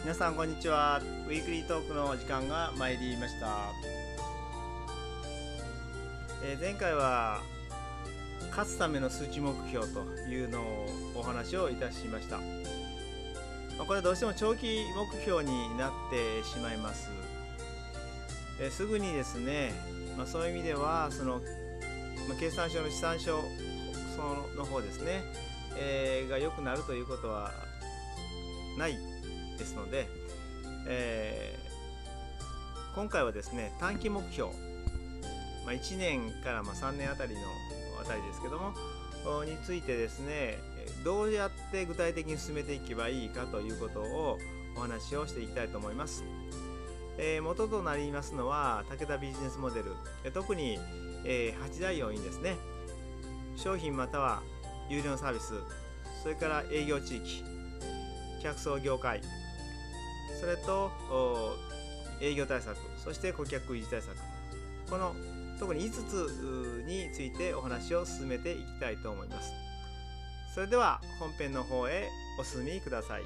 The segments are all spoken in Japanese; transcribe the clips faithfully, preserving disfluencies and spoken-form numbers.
皆さんこんにちは。ウィークリートークの時間が参りました。えー前回は勝つための数値目標というのをお話をいたしました。まあ、これはどうしても長期目標になってしまいます。えーすぐにですね、まあ、そういう意味ではその、まあ、経産省の試算書そのの方ですね、えーが良くなるということはないですので、えー今回はですね短期目標、まあ、いちねんからまあさんねんあたりのあたりですけどもについてですね、どうやって具体的に進めていけばいいかということをお話をしていきたいと思います。えー元となりますのは武田ビジネスモデル、特に、えーはちだい要因ですね。商品または有料サービス、それから営業地域、客層業界、それと営業対策、そして顧客維持対策、この特にいつつについてお話を進めていきたいと思います。それでは本編の方へお進みください。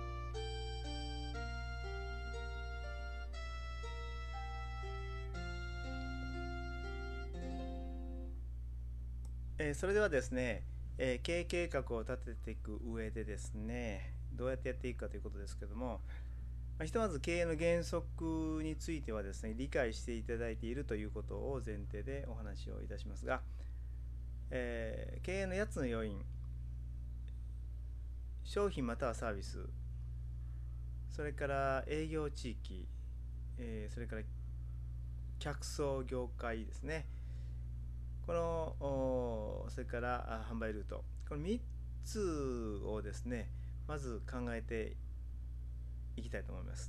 えーそれではですね、えー経営計画を立てていく上でですね、どうやってやっていくかということですけども、まあひとまず経営の原則についてはですね、理解していただいているということを前提でお話をいたしますが、えー経営のやつの要因、商品またはサービス、それから営業地域、えーそれから客層業界ですね、このそれから販売ルート、このみっつをですねまず考えていきたいと思います。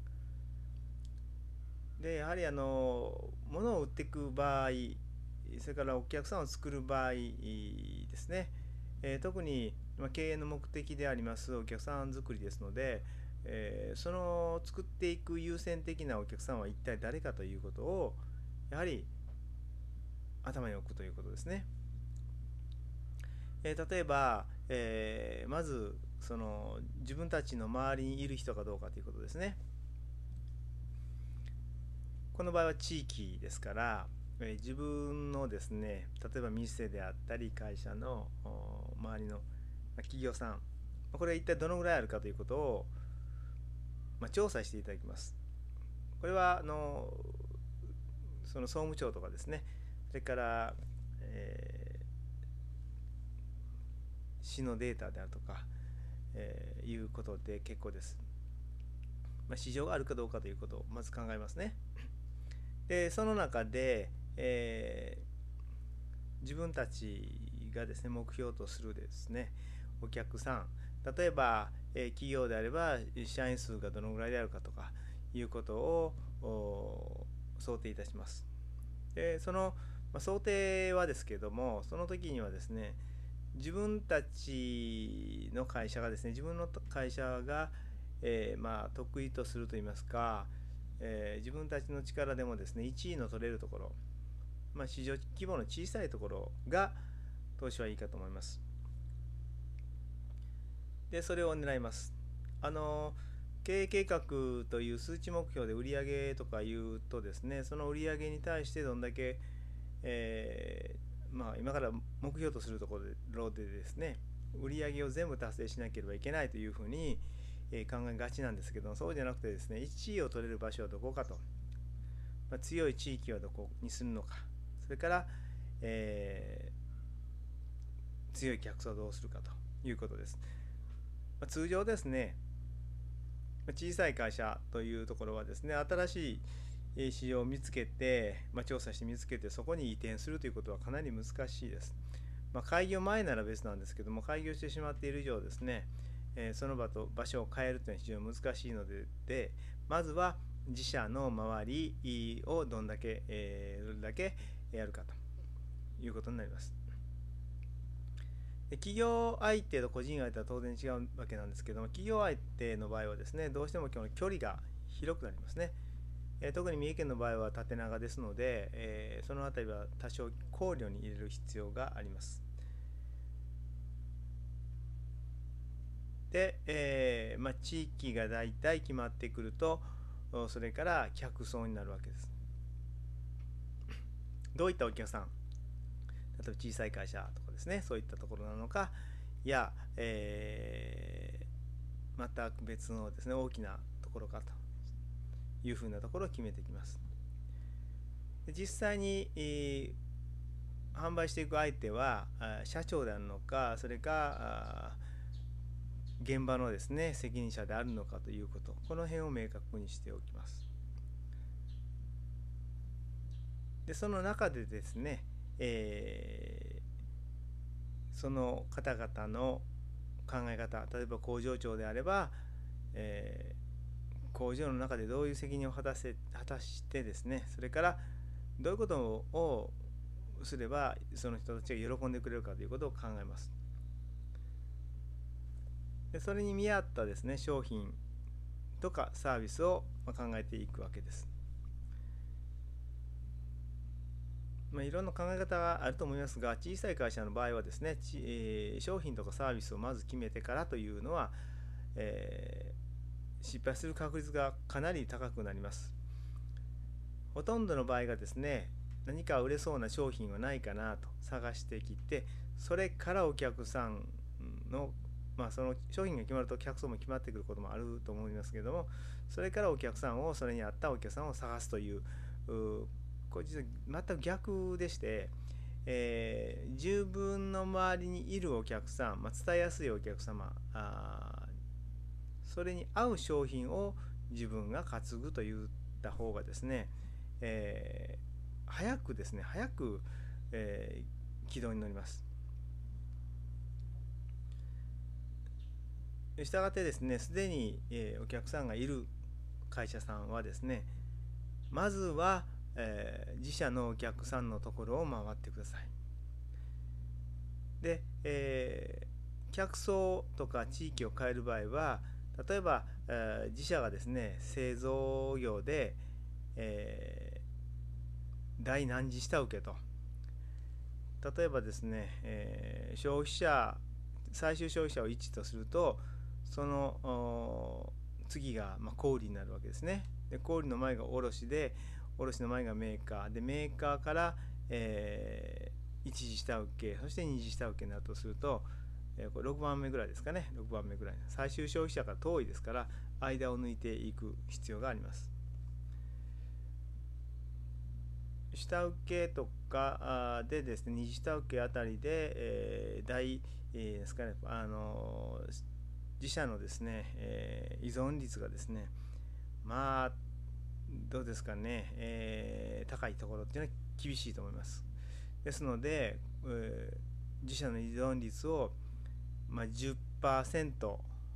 でやはりあの物を売っていく場合、それからお客さんを作る場合ですね、えー特に経営の目的でありますお客さん作りですので、えーその作っていく優先的なお客さんは一体誰かということをやはり頭に置くということですね。えー例えば、えーまずその自分たちの周りにいる人かどうかということですね。この場合は地域ですから、えー自分のですね、例えば店であったり会社の周りの企業さん、これは一体どのぐらいあるかということを、まあ、調査していただきます。これはあのその総務庁とかですね、それから、えー市のデータであるとか、えーいうことで結構です。まあ、市場があるかどうかということをまず考えますね。でその中で、えー自分たちがですね目標とするですねお客さん、例えば、えー企業であれば社員数がどのぐらいであるかとかいうことを想定いたします。でその、まあ、想定はですけども、その時にはですね自分たちの会社がですね自分の会社が、えーまあ、得意とするといいますか、えー自分たちの力でもですねいちいの取れるところ、まあ、市場規模の小さいところが投資はいいかと思います。でそれを狙います。あの経営計画という数値目標で売上とかいうとですね、その売上に対してどんだけ、えーまあ、今から目標とするところでですね売上を全部達成しなければいけないというふうに考えがちなんですけど、そうじゃなくてですねいちいを取れる場所はどこかと、まあ、強い地域はどこにするのか、それから、えー強い客層をどうするかということです。まあ、通常ですね小さい会社というところはですね新しい市場を見つけて、まあ、調査して見つけてそこに移転するということはかなり難しいです。まあ、開業前なら別なんですけども、開業してしまっている以上ですね、えーその場と場所を変えるというのは非常に難しいので、でまずは自社の周りをどんだけ、えーどれだけやるかということになります。で企業相手と個人相手は当然違うわけなんですけども、企業相手の場合はですねどうしても距離が広くなりますね。えー特に三重県の場合は縦長ですので、えーその辺りは多少考慮に入れる必要があります。 で、えーまあ、地域がだいたい決まってくると、それから客層になるわけです。どういったお客さん、例えば小さい会社とかですね、そういったところなのか、いや、えー、また別のですね、大きなところかというふうなところを決めていきます。で実際に、えー、販売していく相手は社長であるのか、それか現場のですね責任者であるのかということ、この辺を明確にしておきます。でその中でですね、えー、その方々の考え方、例えば工場長であれば、えー、工場の中でどういう責任を果たせ果たしてですね、それからどういうことをすればその人たちが喜んでくれるかということを考えます。でそれに見合ったですね商品とかサービスを考えていくわけです。まあ、いろんな考え方があると思いますが、小さい会社の場合はですね、えー、商品とかサービスをまず決めてからというのは、えー、失敗する確率がかなり高くなります。ほとんどの場合がですね、何か売れそうな商品はないかなと探してきて、それからお客さんのまあ、その商品が決まると客層も決まってくることもあると思いますけれども、それからお客さんをそれに合ったお客さんを探すという、うこれ実は全く逆でして、えー、自分の周りにいるお客さん、まあ、伝えやすいお客様、あそれに合う商品を自分が担ぐといった方がですね、えー、早くですね早く、えー、軌道に乗ります。したがってですね、すでに、えー、お客さんがいる会社さんはですね、まずは、えー、自社のお客さんのところを回ってください。で、えー、客層とか地域を変える場合は、例えば、えー、自社がですね、製造業で、えー、大何次下請けと。例えばですね、えー、消費者、最終消費者をいちとすると、その次が、まあ、小売になるわけですね。で小売の前が卸で、卸の前がメーカーで、メーカーから、えー、いち次下請け、そしてに次下請けになるとすると、えー、これろくばんめぐらいですかね。ろくばんめぐらい、最終消費者から遠いですから、間を抜いていく必要があります。下請けとかでですね、二次下請けあたりで、えー、大、えー、ですかね、あのー自社のですね、えー、依存率がですね、まあどうですかね、えー、高いところっていうのは厳しいと思います。ですので、えー、自社の依存率を、まあ、じゅっパーセント、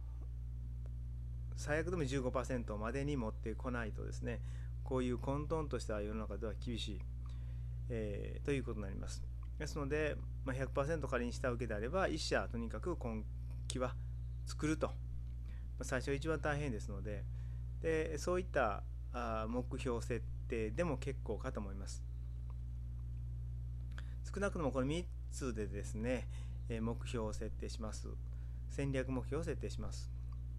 最悪でも じゅうごパーセント までに持ってこないとですね、こういう混沌とした世の中では厳しい、えー、ということになります。ですので、まあ、ひゃくパーセント 仮に下請けであれば、いっ社とにかく今期は作ると、最初は一番大変ですので、でそういった目標設定でも結構かと思います。少なくともこのみっつでですね、目標を設定します。戦略目標を設定します。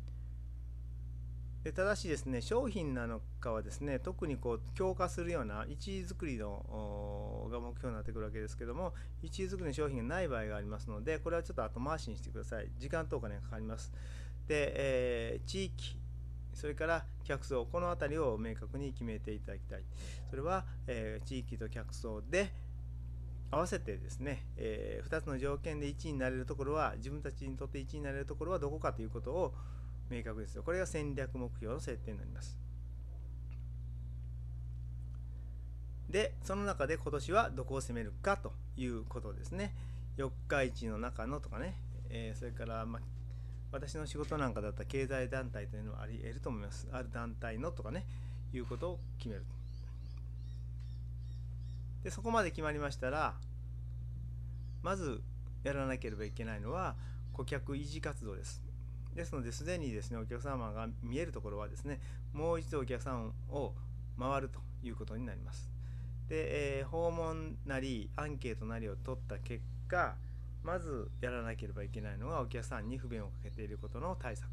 でただしですね、商品なのかはですね、特にこう強化するような位置づくりのが目標になってくるわけですけども、位置づくりの商品がない場合がありますので、これはちょっと後回しにしてください。時間とお金がかかります。で、えー、地域、それから客層、この辺りを明確に決めていただきたい。それは、えー、地域と客層で合わせてですね、えー、ふたつの条件でいちいになれるところは、自分たちにとっていちいになれるところはどこかということを明確ですよ。これが戦略目標の設定になります。で、その中で今年はどこを攻めるかということですね。四日市の中のとかね、えー、それから、まあ、私の仕事なんかだったら経済団体というのはあり得ると思います。ある団体のとかね、いうことを決める。で、そこまで決まりましたら、まずやらなければいけないのは顧客維持活動です。ですので、すでにですね、お客様が見えるところはですね、もう一度お客さんを回るということになります。で、えー、訪問なりアンケートなりを取った結果、 まずやらなければいけないのがお客さんに不便をかけていることの対策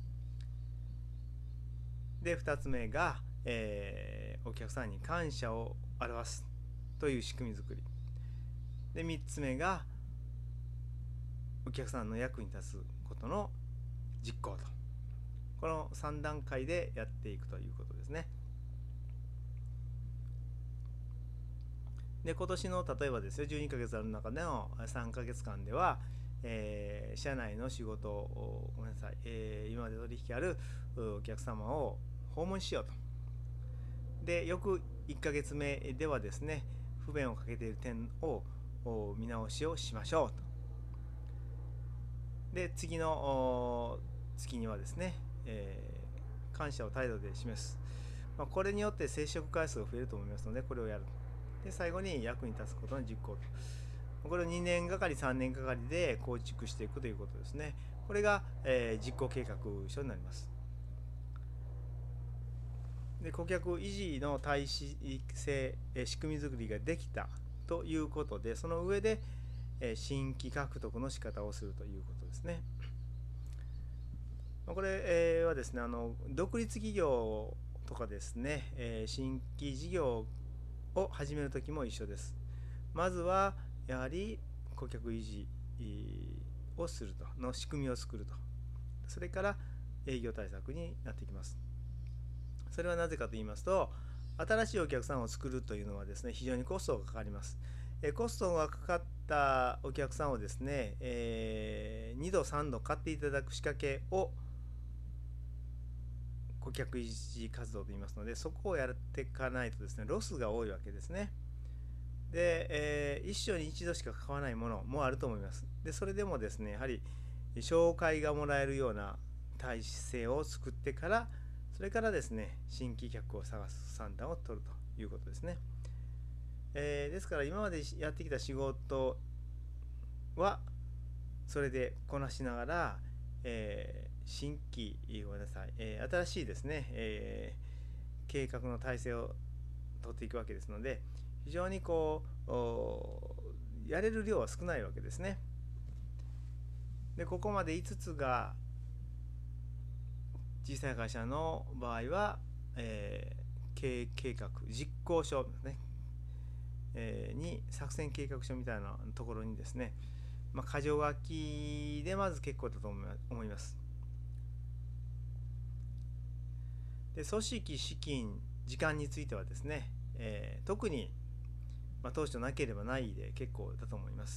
で、ふたつめが、えー、お客さんに感謝を表すという仕組み作りで、みっつめがお客さんの役に立つことの実行と、このさん段階でやっていくということですね。で、今年の例えばですよ、じゅうにかげつある中でのさんかげつかんでは、えー、社内の仕事をごめんなさい、えー、今まで取引あるお客様を訪問しようと。で、翌いっかげつめではですね、不便をかけている点を見直しをしましょうと。で、次の月にはですね、えー、感謝を態度で示す、まあ、これによって接触回数が増えると思いますので、これをやる。で、最後に役に立つことの実行と、これをにねんがかりさんねんがかりで構築していくということですね。これが、えー、実行計画書になります。で、顧客維持の体制、仕組み作りができたということで、その上で新規獲得の仕方をするということですね。これはですね、あの独立企業とかですね、新規事業を始めるときも一緒です。まずはやはり顧客維持をするとの仕組みを作ると、それから営業対策になっていきます。それはなぜかと言いますと、新しいお客さんを作るというのはですね、非常にコストがかかります。コストがかかったお客さんをですね、えー、にどさんど買っていただく仕掛けを顧客維持活動と言いますので、そこをやっていかないとですね、ロスが多いわけですね。で、えー、一生に一度しか買わないものもあると思います。で、それでもですね、やはり紹介がもらえるような体制を作ってから、それからですね、新規客を探す算段を取るということですね。えー、ですから今までやってきた仕事はそれでこなしながら、えー、新規ごめんなさい、えー、新しいですね、えー、計画の体制を取っていくわけですので、非常にこうやれる量は少ないわけですね。で、ここまでいつつが小さい会社の場合は、えー、経営計画実行書ですね、えー、に作戦計画書みたいなところにですね、まあ、箇条書きでまず結構だと思います。で、組織資金時間についてはですね、えー、特に、まあ、当初なければないで結構だと思います。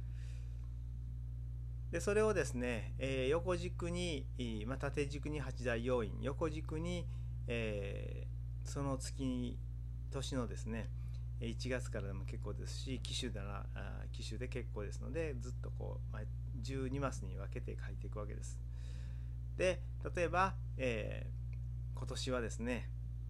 で、それをですね、えー、横軸に、まあ、縦軸にはち大要因、横軸に、えー、その月年のですねいちがつからでも結構ですし、機種なら機種で結構ですので、ずっとこう、まあ、じゅうにマスに分けて書いていくわけです。で、例えば、えー、今年はですね、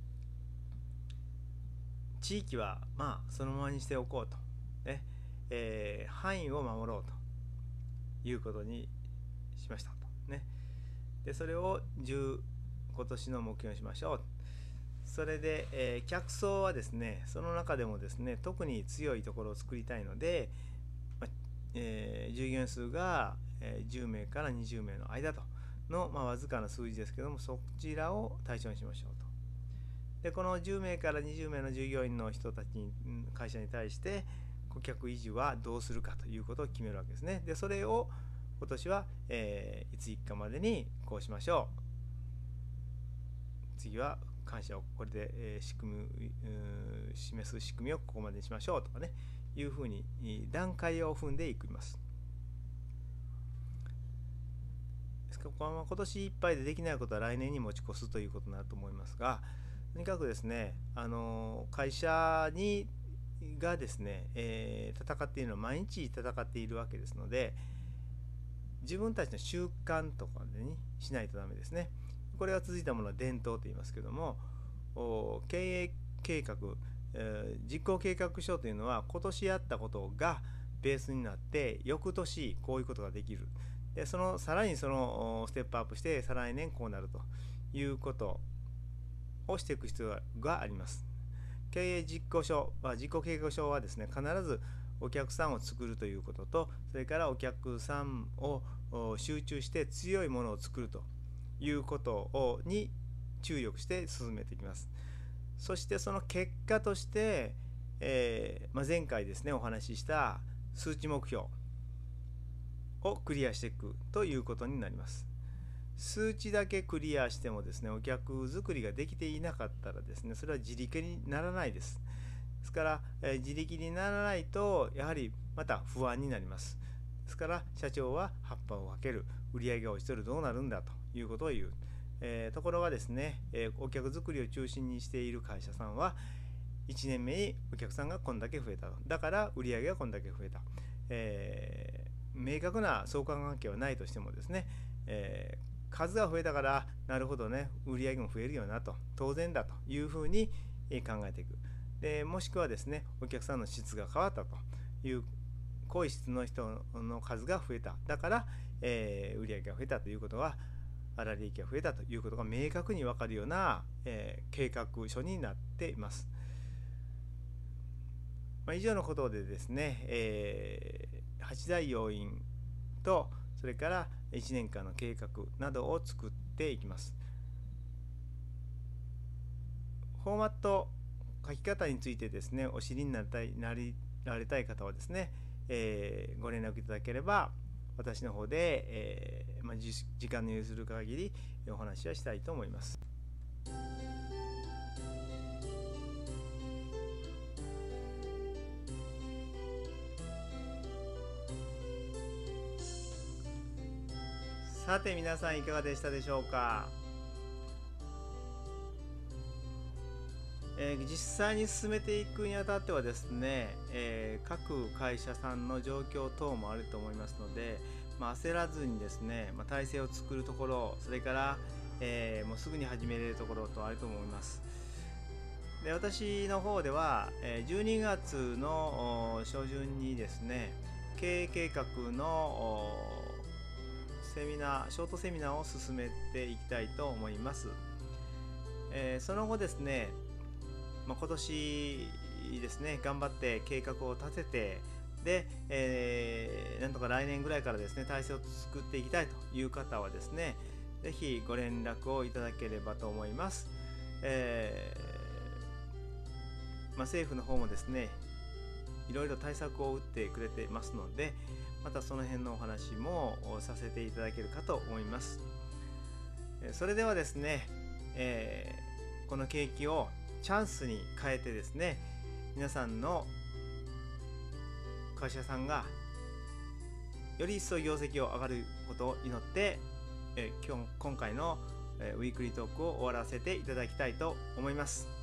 地域はまあそのままにしておこうと、ねえー、範囲を守ろうということにしましたとね。で、それをじゅう今年の目標にしましょう。それで、えー、客層はですね、その中でもですね、特に強いところを作りたいので、まえー、従業員数が、えー、じゅうめいからにじゅうめいの間との、まあ、わずかな数字ですけども、そちらを対象にしましょうと。で、このじゅうめいからにじゅうめいの従業員の人たちに、会社に対して顧客維持はどうするかということを決めるわけですね。で、それを今年は、えー、いついっかまでにこうしましょう。次は感謝をこれで、えー、仕組み示す仕組みをここまでにしましょうとかね、いうふうに段階を踏んでいきます。ですから今年いっぱいでできないことは来年に持ち越すということになると思いますが、とにかくですね、あの会社にがですね、えー、戦っているのは毎日戦っているわけですので、自分たちの習慣とかでにしないとダメですね。これが続いたものは伝統と言いますけども、経営計画、えー、実行計画書というのは今年やったことがベースになって、翌年こういうことができる。で、そのさらにそのステップアップして再来年こうなるということをしていく必要があります。経営実行書は、実行計画書はですね、必ずお客さんを作るということと、それからお客さんを集中して強いものを作るということをに注力して進めていきます。そしてその結果として、えーまあ、前回ですねお話しした数値目標をクリアしていくということになります。数値だけクリアしてもですね、お客作りができていなかったらですね、それは自力にならないです。ですから、えー、自力にならないとやはりまた不安になります。ですから社長は葉っぱを分ける、売上が落ちてる、どうなるんだということを言う。えー、ところがですね、えー、お客作りを中心にしている会社さんはいちねんめにお客さんがこんだけ増えた、だから売上がこんだけ増えた、えー、明確な相関関係はないとしてもですね、えー数が増えたからなるほどね、売り上げも増えるよなと、当然だというふうに考えていく。でもしくはですね、お客さんの質が変わったという、濃い質の人の数が増えた、だから、えー、売り上げが増えたということは、粗利益が増えたということが明確に分かるような、えー、計画書になっています。まあ、以上のことでですね、えー、はち大要因とそれからいちねんかんの計画などを作っていきます。フォーマット書き方についてですね、お知りになりたい、なりられたい方はですね、えー、ご連絡いただければ私の方で、えーまあ、時間の許する限りお話はしたいと思います。さて皆さんいかがでしたでしょうか。えー、実際に進めていくにあたってはですね、えー、各会社さんの状況等もあると思いますので、まあ、焦らずにですね、まあ、体制を作るところ、それから、えー、もうすぐに始めれるところとあると思います。で私の方ではじゅうにがつの初旬にですね、経営計画のセミナーショートセミナーを進めていきたいと思います。えー、その後ですね、まあ、今年ですね頑張って計画を立てて、で、えー、なんとか来年ぐらいからですね体制を作っていきたいという方はですね、ぜひご連絡をいただければと思います。えーまあ、政府の方もですねいろいろ対策を打ってくれてますので、またその辺のお話もさせていただけるかと思います。それではですね、えー、この景気をチャンスに変えてですね、皆さんの会社さんがより一層業績を上がることを祈って、えー、今日今回のウィークリートークを終わらせていただきたいと思います。